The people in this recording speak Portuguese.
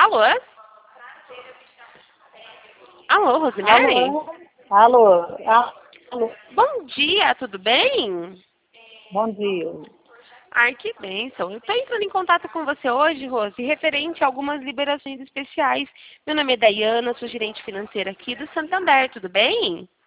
Alô? Alô, Rosemary? Alô? Alô? Bom dia, tudo bem? Bom dia. Ai, que bênção. Eu estou entrando em contato com você hoje, Rose, referente a algumas liberações especiais. Meu nome é Dayana, sou gerente financeira aqui do Santander, tudo bem?